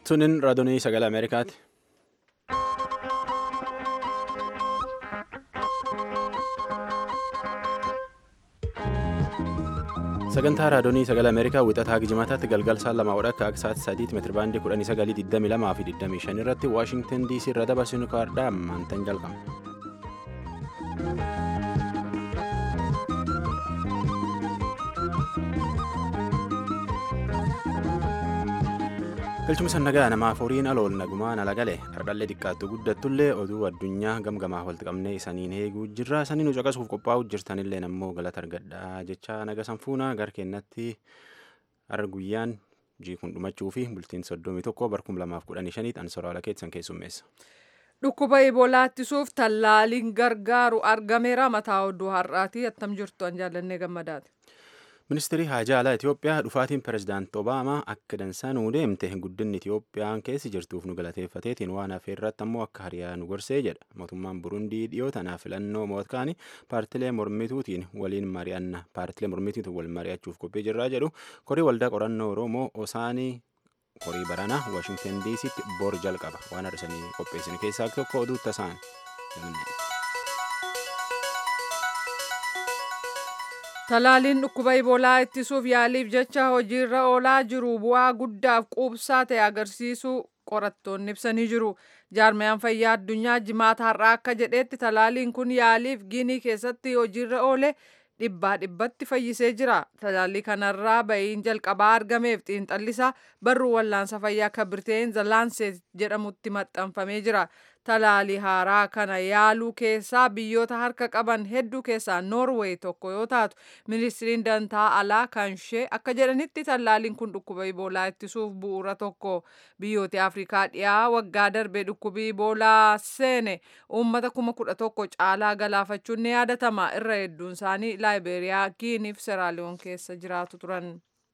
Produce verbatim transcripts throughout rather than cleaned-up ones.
Sunin raadiyoo sagalee Ameerikaati. Sagantaa raadiyoo sagalee Ameerikaa wixataa gijimataatti galgal saan lama wadha akka sa'aatii sadiitti meetira baandii kudhanii sagalii digdamii lamaa fi digdamii shan irratti Waashingtan D C irra dabarsinu kaardhaa ammaantan jalqabna. Galchuma sannagaa namaaf horiin alool nagumaan ala gale dhardhallee xiqqaattu guddattullee oduu addunyaa gamgamaa walitti qabnee isaniin eeguu jirra. Saniin caqasuuf qophaa'uu jirtanillee ammoo galata argadhaa jecha naga sanfuuna gara keenyatti har'a guyyaan jiikuun dhumachuu fi bultiin soddomii tokko bara kuma lamaaf kudhanii shaniitti ansoraala keessan keessummeessa. Dhukkuba Iboolaa ittisuuf tallaaliin gargaaru argameera. Mataa oduu har'aati. Attam jirtu an jaallannee gammadaati. Ministeerri Haajaa Alaa Itoophiyaa dhufaatiin Pireezidaanti Obaamaa akka dansaa nuu deemte guddinni Itoophiyaan keessi jirtuuf nu galateeffateetiin waan hafe irratti ammoo akka hariyaa nu gorsee jedha. Mootummaan Burundii dhiyoo tanaaf filannoo mootkaanii paartilee mormituutiin waliin mari'anna paartilee mormituutiin wal mari'achuuf qophii jirraa jedhu korii waldaa qorannoo Oromoo Osaanii korii baranaa Waashingtan D C'tti bor jalqaba. Waan har'isanii qopheessan keessaa tokko oduu tasaan. Talaaliin dhukkuba Iboolaa ittisuuf yaaliif jecha hojiirra oolaa jiru bu'aa guddaaf quubsaa ta'e agarsiisuu qorattoonni ibsanii jiru. Jaarmayaan fayyaa addunyaa jimaata har'aa akka jedhetti talaaliin kun yaaliif Ginii keessatti hojiirra oole dhibbaa dhibbatti fayyisee jira. Talaalii kanarraa ba'iin jalqabaa argameef xiinxallisaa barruu wallaansa fayyaa kan Birteen The Lancet jedhamutti maxxanfamee jira. Talaalii haaraa kana yaaluu keessaa biyyoota harka qaban hedduu keessaa Noorweey tokko yoo taatu ministiriin dantaa alaa kan ishee akka jedhanitti talaaliin kun dhukkuba Iboolaa ittisuuf bu'uura tokko. Biyyoota Afrikaa dhiyaa waggaa darbee dhukkubi Iboolaa seene uummata kuma kudha tokko caalaa galaafachuun ni yaadatama. Irra hedduun isaanii Laayiberiyaa, Giinii fi Seraaliyoon keessa jiraatu turan.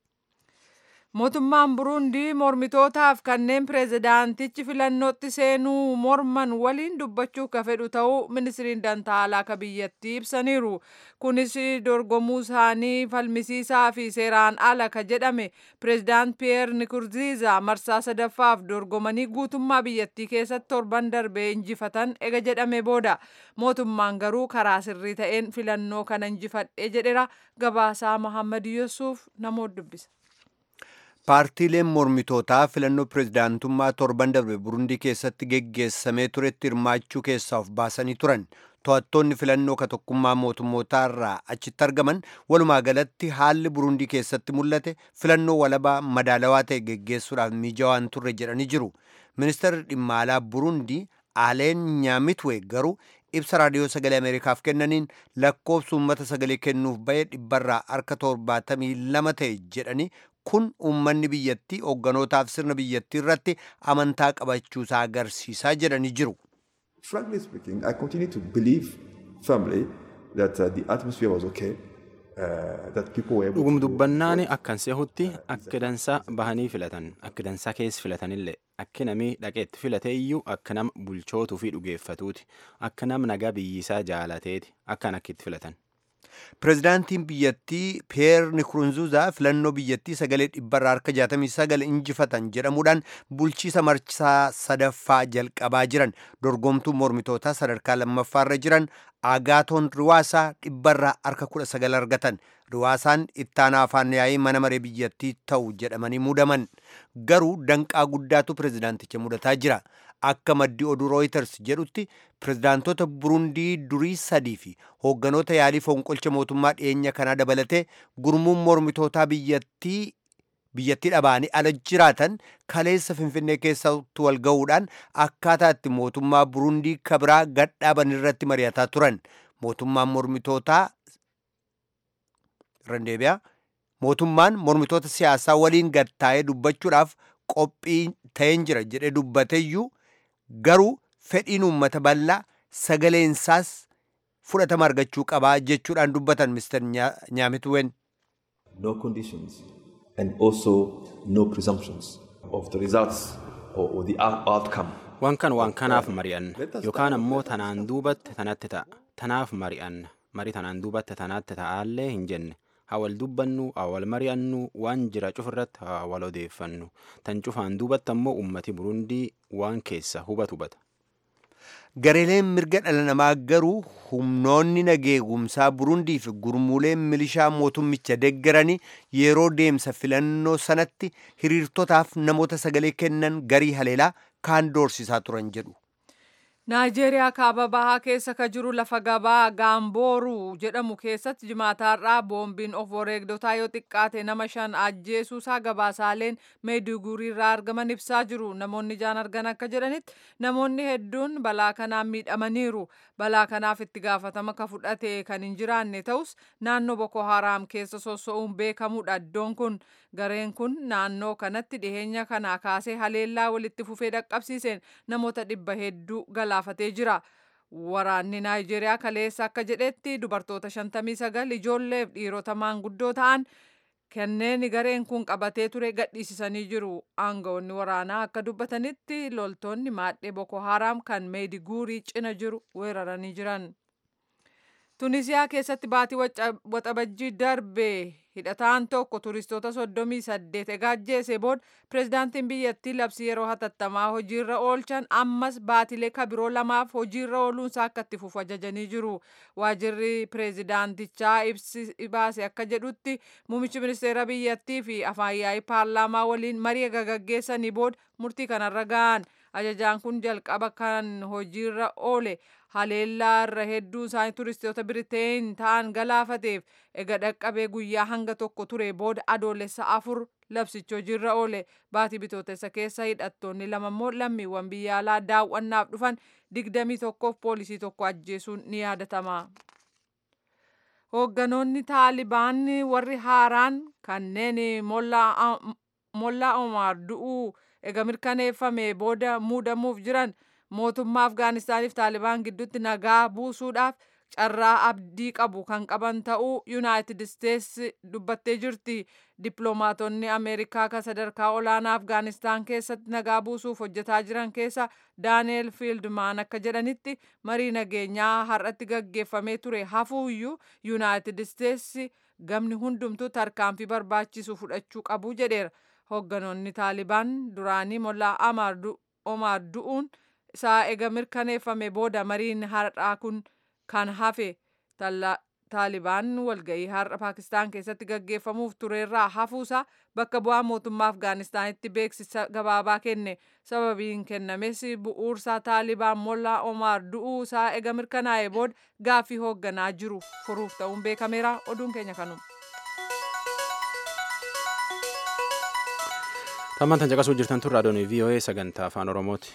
Mootummaan Burundii mormitootaaf kanneen pireezidaantichi filannootti seenuu morman waliin dubbachuuf ka fedhu ta'uu ministiriin dantaa alaa ka biyyattii ibsaniiru. Kunis dorgomuu isaanii falmisiisaa fi seeraan ala ka jedhame pireezidaant Piyeer Nikurziizaa marsaa sadaffaaf dorgomanii guutummaa biyyattii keessatti torban darbee injifatan ega jedhame booda. Mootummaan garuu karaa sirrii ta'een filannoo kana injifadhe jedheera. Gabaasaa Mohaammed Yusuuf namoota dubbisa. Paartiileen mormitootaa filannoo pireezidaantummaa torban darbe Burundii keessatti geggeessamee turetti hirmaachuu keessaa of baasanii turan. To'attoonni filannoo ka tokkummaa mootummootaa irraa achitti argaman walumaa galatti haalli Burundii keessatti mul'ate filannoo walabaa madaalawaa ta'e geggeessuudhaaf mijaawaa hin turre jedhanii jiru. Ministeerri dhimma alaa Burundii Aleen Nyaamitwe garuu ibsa raadiyoo sagalee Ameerikaaf kennaniin lakkoofsa uummata sagalee kennuuf ba'ee dhibbarraa harka torbaatamii lama ta'e jedhanii kun uummanni biyyattii hoogganotaaf sirna biyyattii irratti amantaa qabachuusaa agarsiisaa jedhanii jiru. Frankly speaking, I continue to believe firmly that uh, the atmosphere was okay. Uh, that people were able Dhugum dubbannaani akkan seehutti akka dansaa bahanii filatan akka dansaa keessa filatanillee akka namni dhaqeetti filate iyyuu akka nama bulchootuu fi dhugeeffatuuti akka nama nagaa biyyisaa jaalateeti akkan akka itti filatan. Pireezidaantiin biyyattii Piyeer Nikurunziizaa filannoo biyyattii sagalee dhibbarraa harka jaatamii sagal injifatan jedhamuudhaan bulchiisa marsaa sadaffaa jalqabaa jiran. Dorgomtuu mormitootaa sadarkaa lammaffaarra jiran Agaatoon Riwaasaa dhibbarraa harka kudha sagal argatan. Riwaasaan ittaanaa afaan yaa'ii mana maree biyyattii ta'u jedhamanii muudaman. Garuu danqaa guddaatu pireezidaanticha mudataa jira. Akka maddi oduu Reuters jedhutti pireezidaantota Burundii durii sadii fi hoogganoota yaalii fonqolcha mootummaa dhiyeenya kanaa dabalatee gurmuun mormitootaa biyyattii biyyattii dhabaanii ala jiraatan kaleessa Finfinnee keessatti wal ga'uudhaan akkaataa itti mootummaa Burundii kabiraa gadhaaban irratti mari'ataa turan. Mootummaan mormitootaa Randeebiyaa mootummaan mormitoota siyaasaa waliin gattaa'ee dubbachuudhaaf qophii ta'een jira jedhee dubbateeyyuu garuu fedhiin uummata bal'aa sagaleensaas fudhatama argachuu qabaa jechuudhaan dubbatan Mister Nyaamitween. no conditions and also no presumptions of the results or, or the outcome. Waan kan waan kanaaf mari'anna yookaan ammoo tanaan duubatte tanatti ta'a tanaaf mari'anna marii tanaan duubatte tanaatti ta'aallee hin jenne haa wal dubbannu haa wal mari'annu waan jira cufirratti haa wal odeeffannu tan cufaan duubatti ammoo ummati Burundii waan keessa hubatu hubata. Gareeleen mirga dhala namaa garuu humnoonni nageegumsaa Burundii fi gurmuuleen milishaa mootummicha deeggaranii yeroo deemsa filannoo sanatti hiriirtotaaf namoota sagalee kennan garii haleelaa kaan doorsisaa turan jedhu. Naayijeeriyaa kaaba bahaa keessa ka jiru lafa gabaa Gaambooru jedhamu keessatti jimaataarraa boombiin of wareegdotaa yoo xiqqaate nama shan ajjeesuusaa gabaasaaleen Meedugurii irraa argaman ibsaa jiru. Namoonni ijaan argan akka jedhanitti namoonni hedduun balaa kanaan miidhamaniiru. Balaa kanaaf itti gaafatama ka fudhate kan hin jiraanne ta'us naannoo Boko Haram keessa sosso'uun beekamudha. Iddoon kun gareen kun naannoo kanatti dhiheenya kanaa kaasee haleellaa walitti fufee dhaqqabsiiseen namoota dhibba hedduu galaafatee jira. Waraanni Naayijeeriyaa kaleessa akka jedhetti dubartoota shantamii sagal ijoolleef dhiirota maanguddoo ta'an kanneen gareen kun qabatee ture gadhiisisanii jiru. Aangawoonni waraanaa akka dubbatanitti loltoonni maadhee Boko Haram kan Meediguurii cina jiru weeraranii jiran. Tunisiyaa keessatti baatii waxabajjii darbe hidhataan tokko turistoota soddomii saddeet egaa ajjeese booda pirezidaantiin biyyattii labsii yeroo hatattamaa hojiirra oolchan ammas baatilee kabiroo lamaaf hojiirra ooluunsaa akka itti fufu ajajanii jiru. Waajirri pirezidaantichaa ibsi baase akka jedhutti muummichi ministeera biyyattii fi afaan yaa'ii paarlaamaa waliin marii gaggeessanii booda murtii kanarra ga'an. Ajajaan kun jalqaba kan hojiirra oole haleellaa irra hedduu isaanii turistoota Biriteen ta'an galaafateef ega dhaqqabee guyyaa hanga tokko ture booda adoolessa afur labsichi hojiirra oole. Baatii bitootessa keessa hidhattoonni lama immoo lammiiwwan biyya alaa daawwannaaf dhufan digdamii tokkoof poolisii tokko ajjeesuun ni yaadatama. Hoogganoonni Taalibaan warri haaraan kanneen Mollaa Omar du'uu ega mirkaneeffame booda muudamuuf jiran mootummaa Afgaanistaaniif Taalibaan gidduutti nagaa buusuudhaaf carraa abdii qabu kan qaban ta'uu Yuunaayitid Isteetsi dubbattee jirti. Dippiloomaatonni Ameerikaa kan sadarkaa olaanaa Afgaanistaan keessatti nagaa buusuuf hojjetaa jiran keessa Daaneel Fiildmaan akka jedhanitti marii nageenyaa har'atti gaggeeffamee ture hafuuyyuu Yuunaayitid Isteetsi gamni hundumtuu tarkaanfii barbaachisu fudhachuu qabu jedheera. Hoogganoonni Taalibaan duraanii Mollaa Omar du'uun isaa ega mirkaneeffame booda mariin har'aa kun kan hafe. Taalibaan walga'ii har'a Paakistaan keessatti gaggeeffamuuf turerraa hafuusaa bakka bu'aa mootummaa Afgaanistaanitti beeksisa gabaabaa kenne. Sababiin kennames bu'uursaa Taalibaan Mollaa Omar du'uu isaa ega mirkanaa'e booda gaaffii hoogganaa jiru furuuf ta'uun beekameera. Oduun keenya kanuma. Tammaan tan caqasuu jirtan tun raadiyoon V O A sagantaa afaan Oromooti.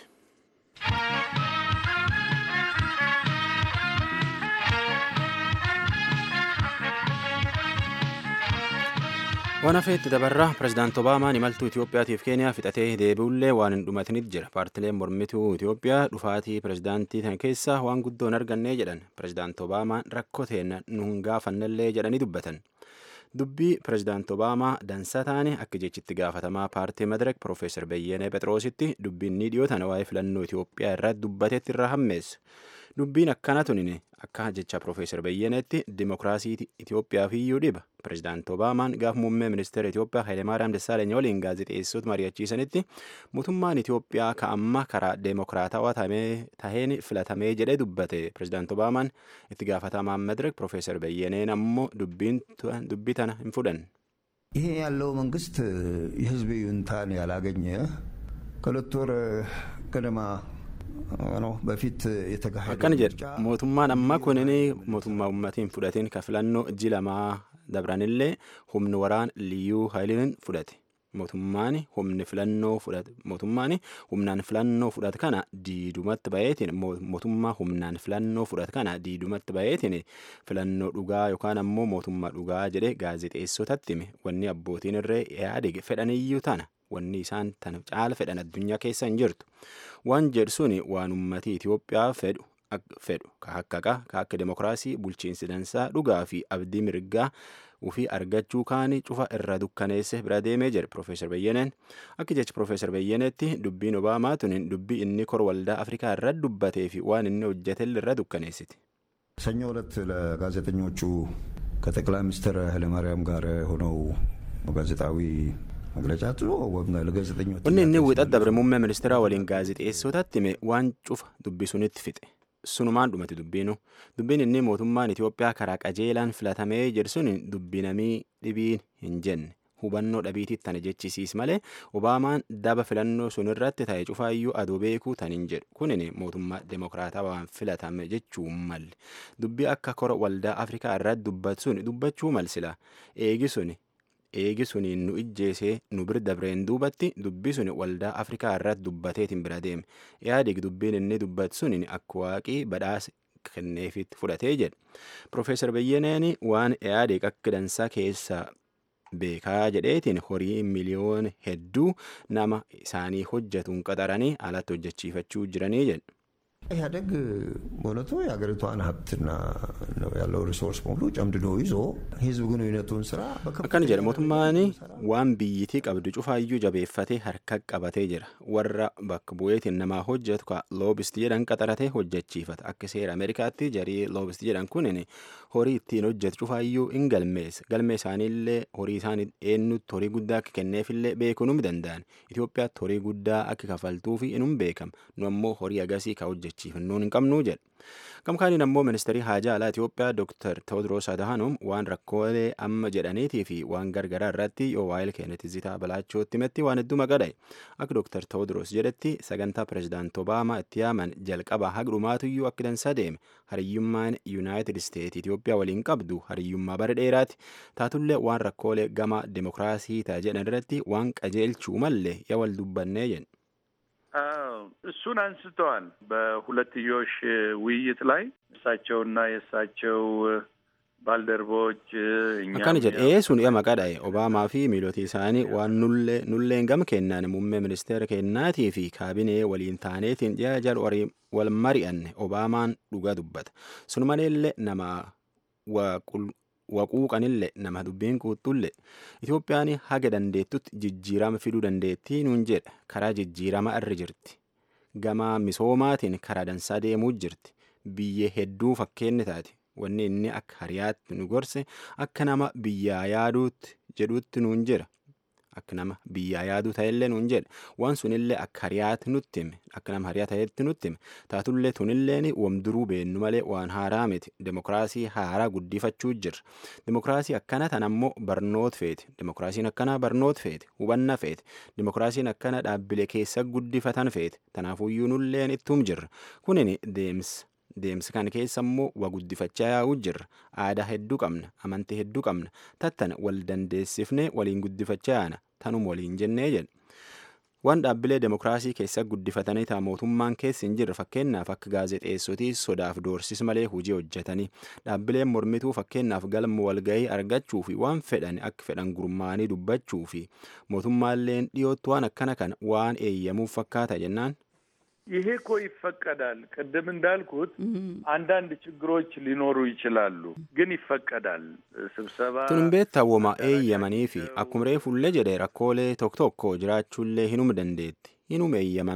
Waan hafeetti dabarraa pirezidaant Obaamaan imaltuu Itoophiyaatiif Keeniyaa fixatee deebi'ullee waan hin dhumatinit jira. Paartileen mormituu Itoophiyaa dhufaatii pirezidaantii tan keessaa waan guddoo hin argannee jedhan. Pirezidaant Obaamaan rakkoo teenna nu hin gaafannellee jedhanii dubbatan. Dubbii pirezidaant Obaamaa dansaa taane akka jechitti gaafatamaa paartii Madirek Profeesar Beyyenee Phexroositti dubbiin ni dhiyootan waa'ee filannoo Itoophiyaa irratti dubbatetti irraa hammeessa. Dubbiin akkana tunine akka jecha Profeesar Beyyeneetti dimokiraasii Itoophiyaaf iyyuu dhiba. Pirezidaant Obaamaan gaaf muummee ministeera Itoophiyaa Hayilemaariyaam Dassaaleny waliin gaazexeessota mari'achiisanitti mootummaan Itoophiyaa ka'amma karaa deemokiraatawaa taheen filatamee jedhee dubbate. Pirezidaant Obaamaan itti gaafatamaan Madirek Profeesar Beyyeneen ammoo dubbii tana hin fudhanne. ይሄ ያለው መንግስት የህዝብ ይሁንታን ያላገኘ ከሁለት ወር ገደማ በፊት የተካሄደ akkana jedha mootummaan ammaa kunin mootummaa ummatiin fudhatiin ka filannoo iji lamaa dabranillee humni waraan liyyuu haayiliin fudhate. Mootummaan humni filannoo fudhate mootummaan humnaan filannoo fudhate kana diidumatti bayeetiin mootummaa humnaan filannoo fudhate kana diidumatti bayeetiin filannoo dhugaa yookaan ammoo mootummaa dhugaa jedhe gaazexeessotatti hime. Wanni abbootiin irree yaade fedhaniyyuu tana wanni isaan tana caala fedhan addunyaa keessa hin jirtu. Waan jedhu suni waan ummatii Itoophiyaa fedhu fedhu ka haqqaqa ka akka demokiraasii bulchiinsi dansaa dhugaa fi abdii mirgaa ufii argachuu kaanii cufa irra dukkaneesse bira deemee jedhe Profeesar Beyyeneen. Akka jecha Profeesar Beyyeneetti dubbiin Obaamaa tunin dubbii inni kor waldaa Afrikaa irra dubbatee fi waan inni hojjetel irra dukkaneessiti. ሰኞ ዕለት ለጋዜጠኞቹ ከጠቅላይ ሚኒስትር ኃይለማርያም ጋር ሆነው ጋዜጣዊ መግለጫ ጥሎ ለጋዜጠኞች onni inni wixat dabre muummee ministeeraa waliin gaazexeessotatti hime waan cufa dubbisunitti fixe sunumaan dhumate dubbiinu dubbiin inni mootummaan Itoophiyaa karaa qajeelaan filatamee jedhsun dubbinamii dhibiin hin jenne hubannoo dhabiititti tana jechisiis malee Obaamaan daba filannoo sun irratti ta'e cufaayyuu adoo beekuu tan hin jedhu kunin mootummaa demokraatawaan filatame jechuun malli dubbii akka kora waldaa Afrikaa irratti dubbatsun dubbachuu malsila eegisuni eegi suniin nu ijjeesee nu bir dabreen duubatti dubbi suni waldaa Afrikaa irratti dubbateetiin bira deeme yaadig dubbiin inni dubbat suniin akka waaqii badhaasa kenneefitti fudhatee jedhe Profeesar Bayyeneen waan yaadig akka dansaa keessaa beekaa jedheetiin horii miliyoona hedduu nama isaanii hojjetuun qaxaranii alatti hojjechiifachuu jiranii jedhe. ኢህአዴግ በእውነቱ የሀገሪቷን ሀብትና ያለው ሪሶርስ በሙሉ ጨምድዶ ይዞ ህዝብ ግንኙነቱን ስራ akkana jedhe mootummaan waan biyyitii qabdu cufaayyuu jabeeffatee harka qabatee jira warra bakka bu'eetiin namaa hojjetu ka loobistii jedhan qaxaratee hojjechiifata akka seera Ameerikaatti jarii loobistii jedhan kunin horii ittiin hojjetu cufaayyuu hin galmeessa galmee isaaniillee horii isaanii eenyutti horii guddaa akka kenneefillee beekuu num danda'an Itoophiyaatti horii guddaa akka kafaltuufi inum beekam nu ammoo horii agasii ka hojjechiifatu chiifannoon hin qabnu jedhe gamkaaniin ammoo ministeerii haajaa alaa Itoophiyaa Dr. Tewodiroos Adhanom waan rakkoolee amma jedhaniitii fi waan gargaraa irratti yoo waa'ee keenyatti zitaa balaachootti himetti waan hedduu maqadhaye akka Dr. Tewodiroos jedhetti sagantaa pirezidaant Obaamaa itti yaaman jalqaba hagdhumaatuyyuu akka dansaa deeme hariyyummaan Yuunaayitid Isteet Itoophiyaa waliin qabdu hariyyummaa bara dheeraati taatullee waan rakkoolee gama dimokiraasii ta'a jedhan irratti waan qajeelchuu mallee yaa wal dubbannee jedhe. እሱን አንስተዋል በሁለትዮሽ ውይይት ላይ እሳቸውና የእሳቸው ባልደረቦች እኛ akkana jedhe sun yaa maqadhaye Obaamaa fi miilootii isaanii waan nullee nulleen gam kennaan muummee ministeera kennaatii fi kaabinee waliin taaneetiin dhiyaa jal wal mari'anne Obaamaan dhugaa dubbata sun maleellee nama waquuqanillee nama dubbiin quuxxullee Itoophiyaan haga dandeettutti jijjiirama fiduu dandeettii nuun jedha karaa jijjiirama irra jirti gama misoomaatiin karaa dansaa deemuu jirti biyya hedduu fakkeenni taati wanni inni akka hariyaatti nu gorse akka nama biyyaa yaaduutti jedhuutti nuun jira akka nama biyyaa yaaduu ta'ellee nuun jedha waan sunillee akka hariyaatti nutti hime akka nama hariyaa ta'etti nutti hime taatullee tunilleen wamduruu beennu malee waan haaraa miti demokiraasii haaraa guddifachuu jirra demokiraasii akkana tan ammoo barnoot feeti demokiraasiin akkana barnoot feeti hubanna feeti demokiraasiin akkana dhaabbilee keessa guddifatan feeti tanaafuyyuu nulleen ittum jirra kunin deemsa deemsa kan keessa immoo waa guddifachaa yaa'uu jirra aadaa hedduu qabna amantii hedduu qabna tattana wal dandeessifnee waliin guddifachaa yaana tanum waliin jennee jedhe waan dhaabbilee demokiraasii keessa guddifatanii ta'a mootummaan keessa hin jirre fakkeenyaaf akka gaazexeessotii sodaaf doorsis malee hojii hojjetanii dhaabbileen mormituu fakkeenyaaf galma walgahii argachuu fi waan fedhan akka fedhan gurmaanii dubbachuu fi mootummaalleen dhiyootti waan akkana kan waan eeyyamuuf fakkaata jennaan. ይሄ እኮ ይፈቀዳል ቅድም እንዳልኩት አንዳንድ ችግሮች ሊኖሩ ይችላሉ ግን ይፈቀዳል ስብሰባ tunbeet tawwoma eeyyamanii fi akkuma reefullee jedhe rakkoolee tokko tokko jiraachuullee hinum dandeetti hinum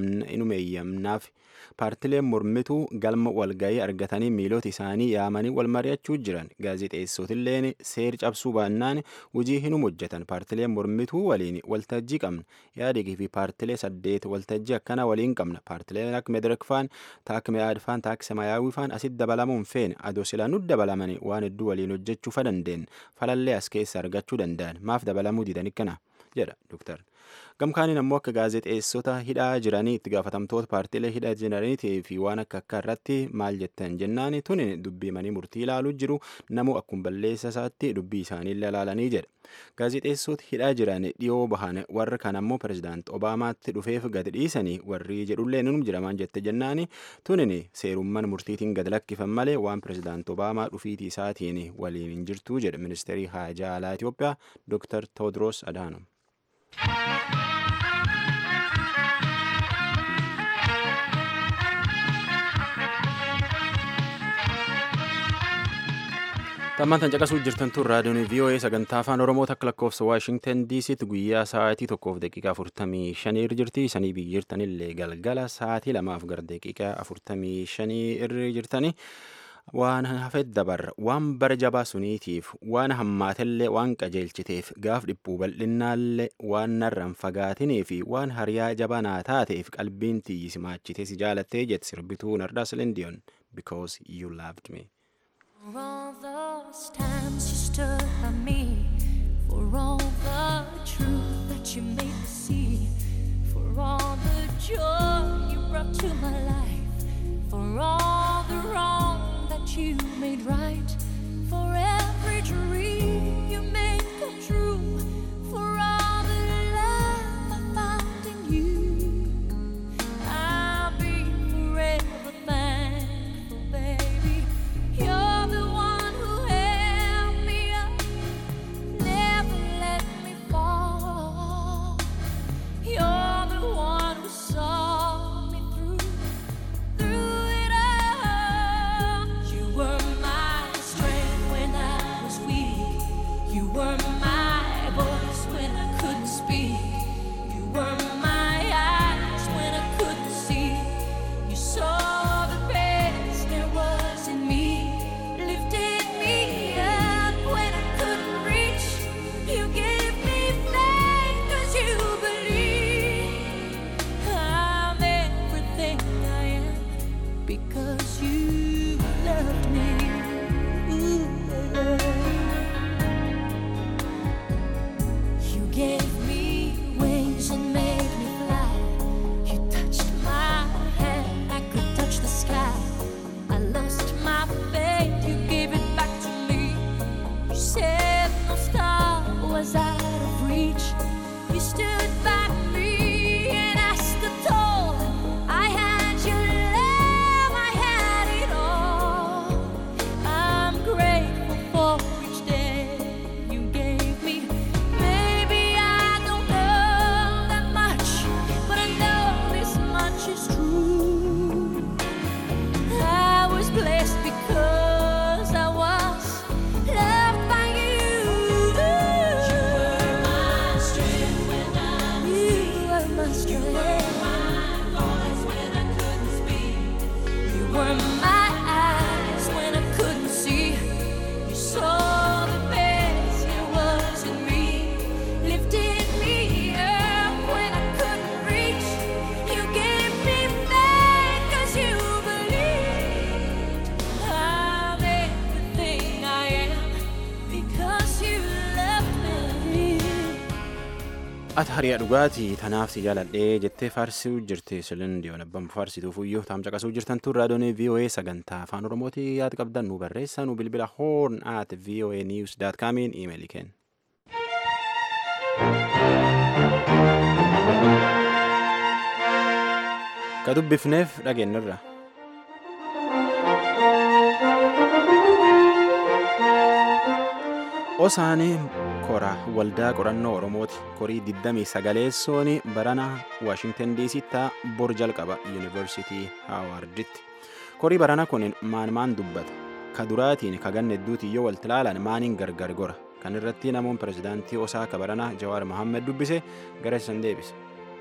eeyyamnaaf paartileen mormituu galma walgahii argatanii miilota isaanii yaamanii wal mari'achuu jiran gaazexeessotilleen seer cabsuu baannaan hojii hinum hojjetan paartileen mormituu waliin waltajjii qabna yaadigi fi paartilee saddeet waltajjii akkana waliin qabna paartileen akka Mederek faan taak Me'aad faan taak Semaayyaawii faan asitti dabalamuun feene adoo silaa nu dabalamanii waan hedduu waliin hojjechuu fa dandeen falallee as keessa argachuu danda'an maaf dabalamuu didan ikkana jedha Dr. gamkaaniin ammoo akka gaazexeessota hidhaa jiranii itti gaafatamtoota paartiilee hidhaa jiraniitii fi waan akka akka irratti maal jettan jennaan tunin dubbiimanii murtii ilaaluu jiru namu akkuma balleessa isaatti dubbii isaaniillee ilaalanii jedha gaazexeessota hidhaa jiran dhiyoo bahan warra kan ammoo pirezidaant Obaamaatti dhufeef gad dhiisanii warri jedhullee nunum jiramaan jette jennaan tunin seerummaan murtiitiin gad lakkifan malee waan pirezidaant Obaamaa dhufiitii isaatiin waliin hin jirtuu jedha ministeerii haajaa alaa Itoophiyaa Dr. Tewodiroos Adhanom. Tammantan caqasuu jirtan tun raadiyoon V O A sagantaa afaan Oromoo takka lakkoofsa Waashingtan D Ctti guyyaa sa'aatii tokkoof daqiiqaa afurtamii shanii irra jirti sanii biyyi jirtanillee galgala sa'aatii lamaaf gara daqiiqaa afurtamii shanii irra jirtani waan hafet dabarra waan bara jabaa suniitiif waan hammaatellee waan qajeelchiteef gaaf dhibbuu bal'innaallee waan narraan fagaatanii fi waan hariyaa jabaa naa taateef qalbiin tiyyi si maachitee si jaalattee jette sirbituu Nardaa Selendiyoon because you loved me. For all those times you stood by me, for all the truth that you made me see, for all the joy you brought to my life, for all the wrong that you made right, for every dream you made come true, for all the love I found in you, I'll be forever thankful, baby. You're the one who held me up, never let me fall. You're the one who saw me through, through it all. You were my strength when I was weak. You were my voice when I couldn't speak. You were my eyes when I couldn't see. You saw the best there was in me, lifted me up when I couldn't reach. You gave me faith 'cause you believe I'm everything I am because you loved me. Ooh, you gave me wings and made me fly. You touched my hand, I could touch the sky. I lost my faith, you gave it back to me. You said no star was out of reach. You stood by me and I stood tall. I had your love, I had it all. I'm grateful for each day you gave me. Maybe I don't know that much, but I know this much is true. I was blessed because I was loved by you. You were my strength when I was weak. You were my strength. You were my voice when I couldn't speak. You were my eyes when I couldn't see. You saw the best there was in me, lifted me up when I couldn't reach. You gave me faith 'cause you believed I'm everything I am because you loved me. Ati hariyaa dhugaatii tanaaf si jaaladhee jettee faarsuu jirti Selendiyoon abbaan faarsituuf iyyuu taam caqasuu jirtan tun raadiyoon V O A sagantaa afaan Oromooti yaada qabdan nu barreessaa nu bilbila horn at voa news dot com iimeelii kenna. Ka dubbifneef dhageenyarra. Osaanii kora waldaa qorannoo Oromooti. Korii digdamii sagaleessoon barana Waashingtan D C taa bor jalqaba Yuunivarsiitii Haawarditti. Korii barana kun maan maan dubbata. Ka duraatiin ka ganna hedduutii yoo walti ilaalan maaniin gargar gora. Kan irratti namoon pirezidaantii Osaa ka barana Jawaar Mohammed dubbise gara isan deebise.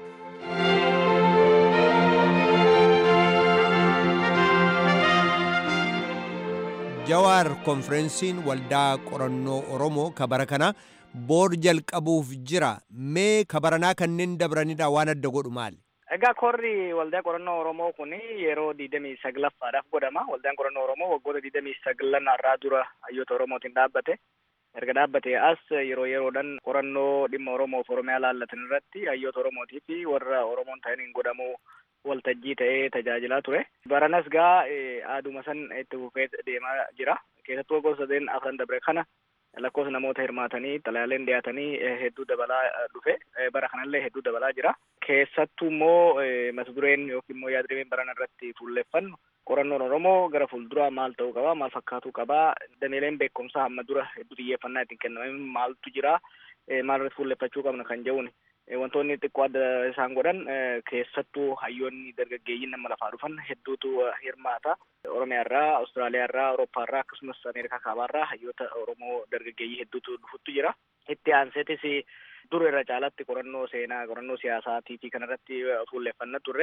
Jawaar konferensiin waldaa qorannoo Oromoo ka bara kana boor jalqabuuf jira. Mee ka baranaa kanneen dabranidha waan adda godhu maali? Egaa korri waldaa qorannoo Oromoo kun yeroo digdamii saglaffaadhaaf godhama. Waldaan qorannoo Oromoo waggoota digdamii saglan irraa dura hayyoota Oromootiin dhaabbate. Erga dhaabbate as yeroo yeroodhaan qorannoo dhimma Oromoof Oromiyaa laallatan irratti hayyoota Oromootii fi warra Oromoon ta'aniin godhamu waltajjii ta'ee tajaajilaa ture. Baranas gaa aaduma san itti fufee deemaa jira. Keessattuu waggoota sadeen afran dabre kana lakkoofsa namoota hirmaatanii xalayaaleen dhiyaatanii hedduu dabalaa dhufe. Bara kanallee hedduu dabalaa jira. Keessattuu immoo mata dureen yookiin immoo yaadrimeen barana irratti fuulleffannu qorannoon Oromoo gara fuulduraa maal ta'uu qaba, maal fakkaatuu qaba, dameeleen beekumsaa hamma dura hedduu xiyyeeffannaa ittiin kenname maaltu jira, maal irratti fuulleffachuu qabna kan jedhuun wantoonni xiqqoo adda isaan godhan keessattuu hayyoonni dargaggeeyyiin nama lafaa dhufan hedduutu hirmaata. Oromiyaarraa, Awustiraaliyaarraa, Awurooppaarraa akkasumas Ameerikaa kaabaarraa hayyoota Oromoo dargaggeeyyii hedduutu dhufuttu jira. Itti aanseetis dur irra caalatti qorannoo seenaa, qorannoo siyaasaatii fi kanarratti fuulleffannaa turre.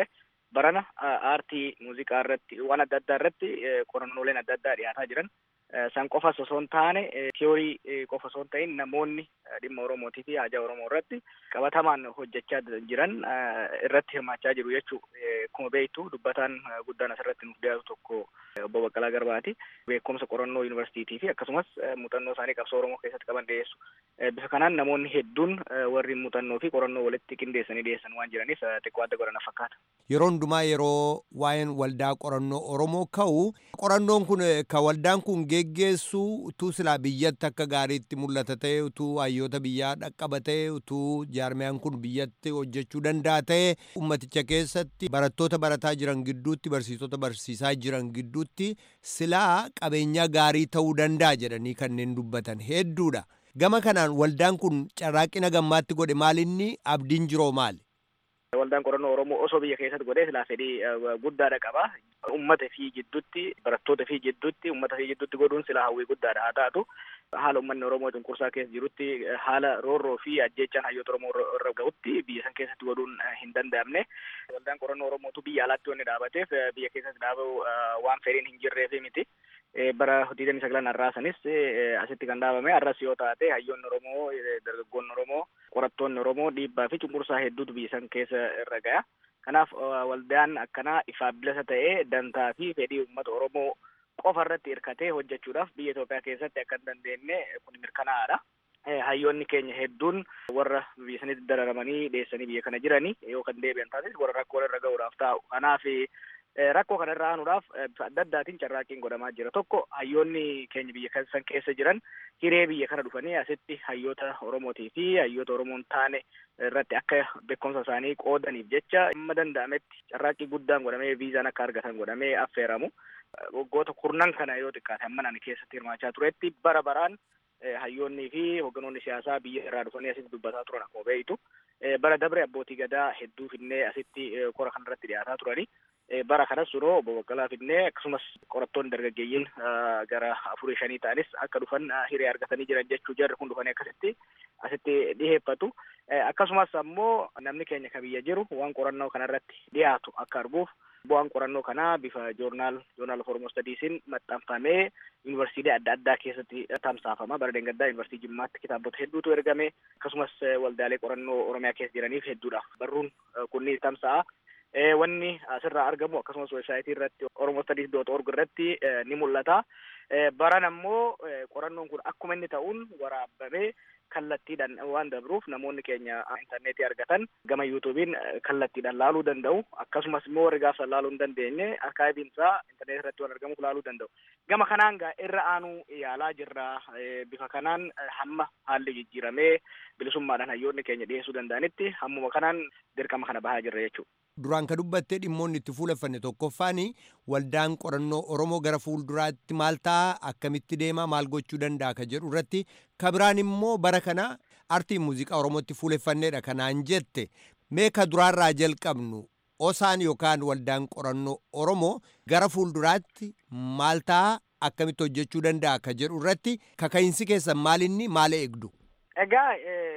barana aartii muuziqaa irratti waan adda addaa irratti qorannooleen adda addaa dhiyaataa jiran. San qofa osoo hin taane tiyoorii qofa osoo hin ta'in namoonni dhimma Oromootii fi haajaa Oromoo irratti qabatamaan hojjechaa jiran irratti hirmaachaa jiru jechuudha. Akkuma beektu dubbataan guddaan asirratti nuuf dhiyaatu tokko obbo Baqqalaa Garbaati. Beekumsa qorannoo yuunivarsiitii fi akkasumas muuxannoo isaanii qabsoo Oromoo keessatti qaban dhiyeessu. Bifa kanaan namoonni hedduun warri muuxannoo fi qorannoo walitti qindeessanii dhiyeessan waan jiraniif xiqqoo adda godhana fakkaata. Yeroo hundumaa yeroo waa'een waldaa qorannoo Oromoo ka'u qorannoon kun ka waldaan kun geggeessu utuu silaa biyyatti akka gaariitti mul'ata ta'e utuu hayyoota biyyaa dhaqqaba ta'e utuu jaarmiyaan kun biyyatti hojjechuu danda'a ta'e ummaticha keessatti barattoota barataa jiran gidduutti barsiisota barsiisaa jiran gidduutti silaa qabeenyaa gaarii ta'uu danda'a jedhanii kanneen dubbatan hedduudha. Gama kanaan waldaan kun carraaqina gammaatti godhe maalinni abdiin jiroo maali? Waldaan qorannoo Oromoo osoo biyya keessatti godhee silaa fedhii guddaadha qaba. Uummata fi jidduutti, barattoota fi jidduutti, uummata fi jidduutti godhuun silaa hawwii guddaadha haa taatu. Haala uummanni Oromoo cunqursaa keessa jirutti haala roorroo fi ajjeechaan hayyoota Oromoo irra gahutti biyya san keessatti godhuun hin danda'amne. Waldaan qorannoo Oromootu biyya alaatti wanni dhaabateef biyya keessatti dhaabuu waan fedhiin hin jirreef miti. Bara digdamii sagalan har'aasanis asitti kan dhaabame har'as yoo taate hayyoonni Oromoo, dargaggoonni Oromoo, qorattoonni Oromoo dhiibbaa fi cunqursaa hedduutu biyya san keessa irra gaya. Kanaaf waldaan akkanaa ifaaf bilisa ta'ee dantaa fi fedhii uummata Oromoo qofa irratti hirkatee hojjechuudhaaf biyya Itoophiyaa keessatti akka hin dandeenye kun mirkanaa'aadha. Hayyoonni keenya hedduun warra biyya sanitti dararamanii dheessanii biyya kana jiranii yoo kan deebi'an taates warra rakkoo irra ga'uudhaaf taa'u. Kanaaf rakkoo kana irra aanuudhaaf bifa adda addaatiin carraaqqiin godhamaa jira. Tokko hayyoonni keenya biyya san keessa jiran hiree biyya kana dhufanii asitti hayyoota Oromootii fi hayyoota Oromoon taane irratti akka beekumsa isaanii qoodaniif jecha amma danda'ametti carraaqqii guddaan godhamee viizaan akka argatan godhamee affeeramu. Waggoota kurnan kana yoo xiqqaate amma nani keessatti hirmaachaa turetti bara baraan hayyoonnii fi hogganoonni siyaasaa biyya irraa dhufanii asitti dubbataa turan akkuma beektu. Bara dabre abbootii gadaa hedduu finnee asitti kora kanarratti dhiyaataa turanii. Bara kanas suroo obbo Baqqalaa finnee akkasumas qorattoonni dargaggeeyyiin gara afurii shanii ta'anis akka dhufan hiree argatanii jiran jechuu jarri kun dhufanii akkasitti asitti dhiheeffatu. Akkasumas ammoo namni keenya ka biyya jiru waan qorannoo kanarratti dhiyaatu akka arguuf bu'aan qorannoo kanaa bifa joornaal joornaal of Oromoo Stadiisiin maxxanfamee yuunivarsiitii adda addaa keessatti tamsaafama. Bara Deengaddaa yuunivarsiitii Jimmaatti kitaabota hedduutu ergame. Akkasumas waldaalee qorannoo Oromiyaa keessa jiraniif hedduudhaaf barruun kunni tamsa'a. Wanni asirraa argamu akkasumas weebsaayitii irratti oromoo studies dot org irratti ni mul'ata. Baran ammoo qorannoon kun akkuma inni ta'uun waraabamee kallattiidhaan waan dabruuf namoonni keenya intarneetii argatan gama yuutuubiin kallattiidhaan laaluu danda'u. Akkasumas immoo warri gaafsan laaluu hin dandeenye arkaayiviinsaa intarneetii irratti waan argamuuf laaluu danda'u. Gama kanaan gaa irra aanuu yaalaa jirra. Bifa kanaan hamma haalli jijjiiramee bilisummaadhaan hayyoonni keenya dhiyeessuu danda'anitti hammuma kanaan dirqama kana bahaa jirra jechuudha. Duraan ka dubbattee dhimmoonni itti fuuleffanne tokkoffaani waldaan qorannoo Oromoo gara fuulduraatti maal ta'a akkamitti deema maal gochuu danda'a ka jedhu irratti ka biraan immoo bara kana artii muuziqaa Oromootti fuuleffanneedha kanaan jette mee ka duraarraa jalqabnu osaan yookaan waldaan qorannoo Oromoo gara fuulduraatti maal ta'a akkamitti hojjechuu danda'a ka jedhu irratti kaka'iinsi keessan maalinni maal eegdu? Egaa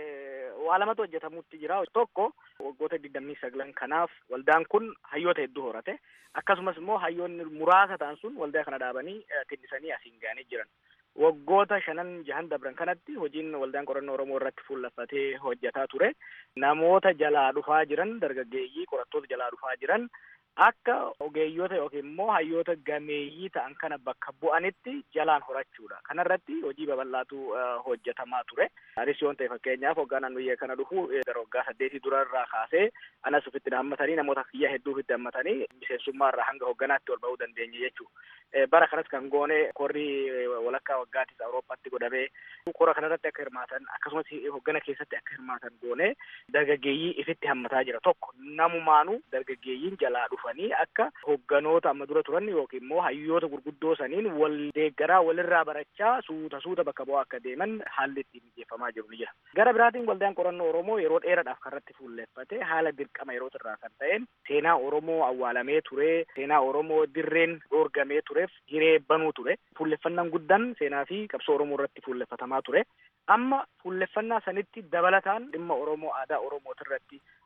waa lamatu hojjetamutti jira. Tokko waggoota digdamii sagalan kanaaf waldaan kun hayyoota hedduu horate. Akkasumas immoo hayyoonni muraasa ta'an sun waldaa kana dhaabanii tinnisanii asiin ga'anii jiran. Waggoota shanan jahan dabran kanatti hojiin waldaan qorannoo Oromoo irratti fuulleffatee hojjetaa ture. Namoota jalaa dhufaa jiran dargaggeeyyii qorattoota jalaa dhufaa jiran akka ogeeyyoota yookiin immoo hayyoota gameeyyii ta'an kana bakka bu'anitti jalaan horachuudha. Kanarratti hojii babal'aatu hojjetamaa ture. Anis yoon ta'e fakkeenyaaf hogganaan biyya kana dhufu gara waggaa saddeetii durarraa kaasee anas ofitti hammatanii namoota kiyya hedduu ofitti hammatanii miseensummaarraa hanga hogganaatti ol ba'uu dandeenye jechuudha. Bara kanas kan goone korri walakkaa waggaattis Awurooppaatti godhamee kora kanarratti akka hirmaatan akkasumas hoggana keessatti akka hirmaatan goone dargaggeeyyii ifitti hammataa jira. Tokko namumaanuu dargaggeeyyiin jalaa dhufanii akka hogganoota amma dura turan yookiin immoo hayyoota gurguddoo saniin wal deeggaraa walirraa barachaa suuta suuta bakka bu'aa akka deeman haalli ittiin mijeeffamaa jiru ni jira. Gara biraatiin waldaan qorannoo Oromoo yeroo dheeraadhaaf kanarratti fuulleffate haala dirqama yeroo irraa kan ta'een seenaa Oromoo awwaalamee ture, seenaa Oromoo dirreen dhoorgamee tureef hiree banuu ture. Fuulleffannaan guddaan seenaa fi qabsoo Oromoo irratti fuulleffatamaa ture. Amma fuulleffannaa sanitti dabalataan dhimma Oromoo aadaa Oromoo irratti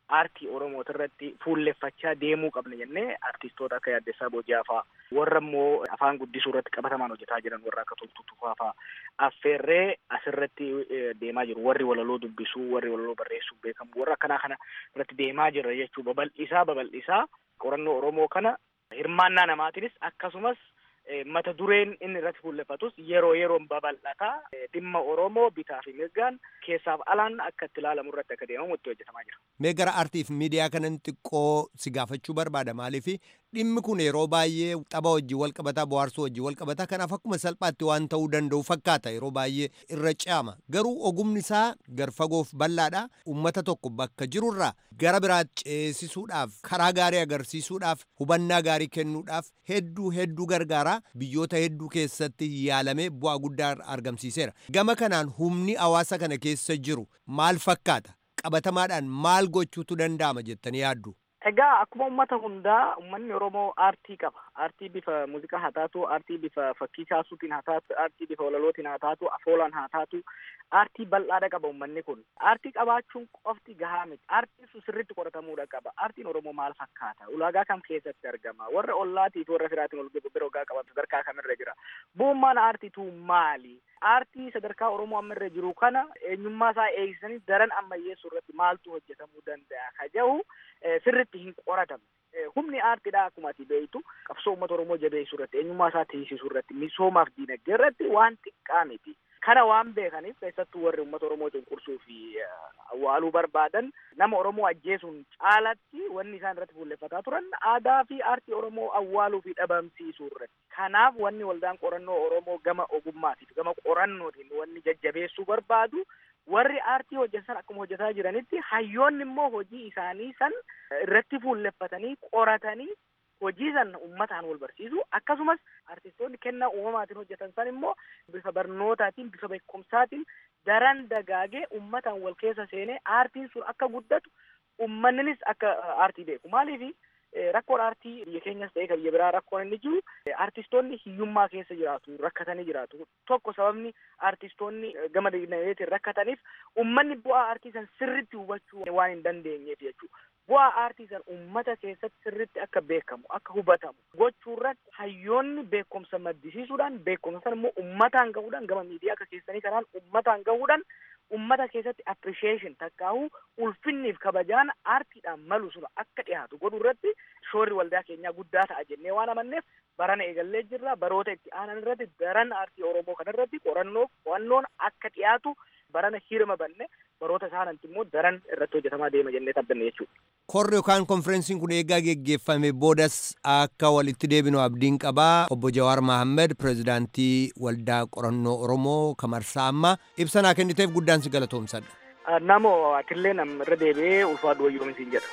aartii Oromooti irratti fuulleffachaa deemuu qabna jennee aartistoota akka Yaaddeessaa Booji'aa fa'aa warra immoo afaan guddisuu irratti qabatamaan hojjetaa jiran warra akka Toltuu Tufaa fa'aa affeerree asirratti deemaa jiru. Warri walaloo dubbisuu, warri walaloo barreessuu beekamu warra akkanaa kana irratti deemaa jira jechuu babal'isaa babal'isaa qorannoo Oromoo kana hirmaannaa namaatiinis akkasumas mata dureen inni irratti fuulleffatus yeroo yeroon babal'ataa dhimma Oromoo bitaa fi mirgaan keessaaf alaan akka itti ilaalamu irratti akka deemamu itti hojjetamaa jira. Mee gara aartiif miidiyaa kanan xiqqoo si gaafachuu barbaada maaliif dhimmi kun yeroo baay'ee tapha wajjin wal qabataa bohaarsuu wajjin wal qabataa kanaaf akkuma salphaatti waan ta'uu danda'u fakkaata yeroo baay'ee irra ce'ama garuu ogumni isaa garfagoof bal'aadha uummata tokko bakka jirurraa gara biraatti ceesisuudhaaf karaa gaarii agarsiisuudhaaf hubannaa gaarii kennuudhaaf hedduu hedduu gargaara biyyoota hedduu keessatti yaalamee bu'aa guddaa argamsiiseera gama kanaan humni hawaasa kana keessa jiru maal fakkaata qabatamaadhaan maal gochuutu danda'ama jettanii yaaddu. Egaa akkuma uummata hundaa uummanni Oromoo aartii qaba. Aartii bifa muuziqaa haa taatu, aartii bifa fakkii kaasuutiin haa taatu, aartii bifa walalootiin haa taatu, afoolaan haa taatu, aartii bal'aadha qaba uummanni kun. Aartii qabaachuun qofti gahaa miti. Aartiin sun sirriitti qoratamuudha qaba. Aartiin Oromoo maal fakkaata? Ulaagaa kam keessatti argama? Warra ollaatii fi warra firaatiin wal bira ogaa qaban sadarkaa kamirra jira? Bu'ummaan aartiitu maali? Aartii sadarkaa Oromoo ammirra jiru kana eenyummaa isaa eegsisanii daran ammayyeessuu irratti maaltu hojjetamuu danda'a? Kajahu sirriitti hin qoratamu. Humni aartiidhaa akkuma ati beektu qabsoo uummata Oromoo jabeessuu irratti eenyummaa isaa tiisisuu irratti misoomaaf diinagdee irratti waan xiqqaa miti. Kana waan beekaniif keessattuu warri uummata Oromoo cunqursuu fi awwaaluu barbaadan nama Oromoo ajjeesuun caalatti wanni isaan irratti fuulleffataa turan aadaa fi aartii Oromoo awwaaluu fi dhabamsiisuu irratti. Kanaaf wanni waldaan qorannoo Oromoo gama ogummaatiif gama qorannootiin wanni jajjabeessuu barbaadu warri aartii hojjetan akkuma hojjetaa jiranitti hayyoonni immoo hojii isaanii san irratti fuulleffatanii qoratanii hojii san uummataan wal barsiisu akkasumas artistoonni kennaa uumamaatiin hojjetan san immoo bifa barnootaatiin bifa beekumsaatiin daran dagaagee uummataan wal keessa seenee aartiin sun akka guddatu uummannis akka aartii beeku. Maaliif rakkoon aartii biyya keenyas ta'ee kan biyya biraa rakkoon inni jiru artistoonni hiyyummaa keessa jiraatu rakkatanii jiraatu. Tokko sababni artistoonni gama dinagdeetiin rakkataniif uummanni bu'aa aartii san sirriitti hubachuu waan hin dandeenyeef jechuudha. Bu'aa aartii san uummata keessatti sirriitti akka beekamu akka hubatamu gochuu irratti hayyoonni beekumsa maddisiisuudhaan beekumsa san immoo uummataan gahuudhaan gama miidiyaa akka keessanii kanaan uummataan gahuudhaan ummata keessatti appreciation takkaahu ulfinniif kabajaan aartiidhaan malu sun akka dhiyaatu godhu irratti shoorri waldaa keenyaa guddaa ta'a jennee waan amanneef barana eegallee jirra. Baroota itti aanan irratti daran aartii Oromoo kana irratti qorannoo qo'annoon akka dhiyaatu barana hirma banne baroota isaananti immoo daran irratti hojjetamaa deema jennee tabbanne jechuudha. Korri yookaan konferensiin kun eegaa geggeeffame boodas akka walitti deebinu abdiin qabaa. Obbo Jawaar Mahammed pirezidaantii waldaa qorannoo Oromoo kamarsaa ammaa ibsanaa kenniteef guddaan si galatoomsadha. Namoo atillee nam irra deebi'ee ulfaadhu wayyoomin siin jedha.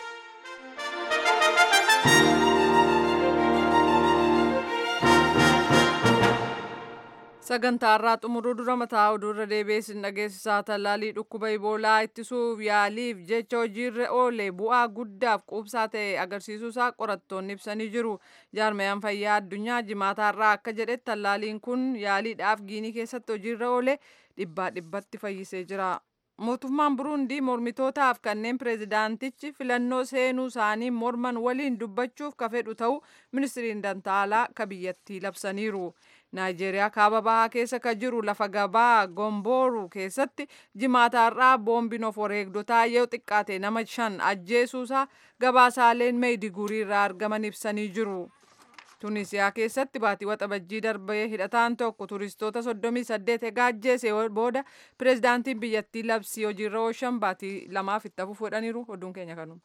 Sagantaa irraa xumuruu dura mataa oduu irra deebi'ee sin dhageessisaa tallaalii dhukkuba Iboolaa ittisuuf yaaliif jecha hojiirra oole bu'aa guddaaf quubsaa ta'e agarsiisuusaa qorattoonni ibsanii jiru. Jaarmayaan fayyaa addunyaa jimaataa irraa akka jedhetti tallaaliin kun yaaliidhaaf Giinii keessatti hojiirra oole dhibbaa dhibbatti fayyisee jira. Mootummaan Buruundii mormitootaaf kanneen pireezidaantichi filannoo seenuu isaanii morman waliin dubbachuuf ka fedhu ta'uu ministiriin dantaalaa ka biyyattii labsaniiru. Naayijeeriyaa kaaba bahaa keessa ka jiru lafa gabaa Gombooru keessatti jimaataarraa boombiin of wareegdotaa yoo xiqqaate nama shan ajjeesuusaa gabaasaaleen meediguurii irraa argaman ibsanii jiru. Tunisiyaa keessatti baatii waxabajjii darbee hidhataan tokko turistoota soddomii saddeet egaa ajjeese booda pireezidaantiin biyyattii labsii hojiirra oolchan baatii lamaaf itti hafuuf godhaniiru. Oduun keenya kanuma.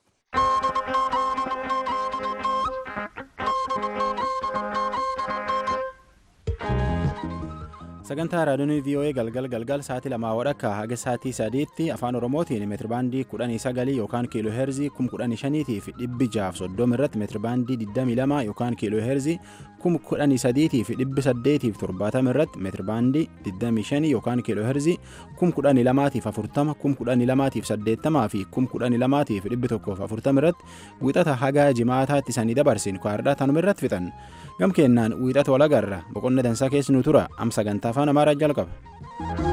Sagantaa raadiyoon V O A galgal galgal sa'aatii lamaa wadhakka haga sa'aatii sadiitti afaan Oromootiin meetirbaandii kudhanii sagalii yookaan kiiloo heerzii kum kudhanii shaniitii fi dhibbi jaaf soddoma irratti meetirbaandii digdamii lama yookaan kiiloo heerzii kum kudhanii sadiitii fi dhibbi saddeetiif torbaatama irratti meetirbaandii digdamii shanii yookaan kiiloo heerzii kum kudhanii lamaatiif afurtama kum kudhanii lamaatiif saddeettamaa fi kum kudhanii lamaatiif dhibbi tokkoof afurtama irratti wixata haga jimaataatti sanii dabarsin kwaadhaa tanuma irratti fixan. Gam kennaan wiixata walagarra boqonna dansaa keessa nu tura am sagantaa afaan Amaaraa jalqaba.